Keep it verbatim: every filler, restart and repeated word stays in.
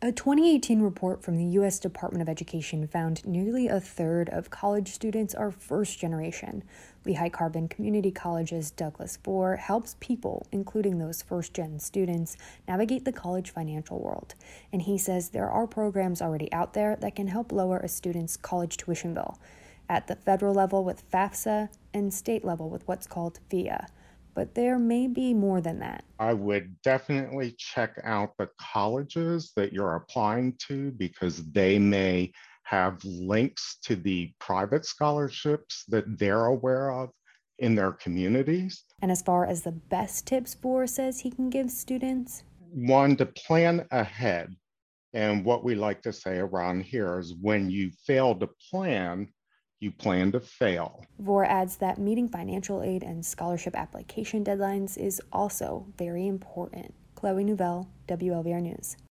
A twenty eighteen report from the U S Department of Education found nearly a third of college students are first generation. Lehigh Carbon Community College's Douglas Four helps people, including those first-gen students, navigate the college financial world. And he says there are programs already out there that can help lower a student's college tuition bill, at the federal level with FAFSA and state level with what's called V I A. But there may be more than that. I would definitely check out the colleges that you're applying to because they may have links to the private scholarships that they're aware of in their communities. And as far as the best tips Bohr says he can give students, One, to plan ahead. And what we like to say around here is when you fail to plan, you plan to fail. Vore adds that meeting financial aid and scholarship application deadlines is also very important. Chloe Nouvelle, W L V R News.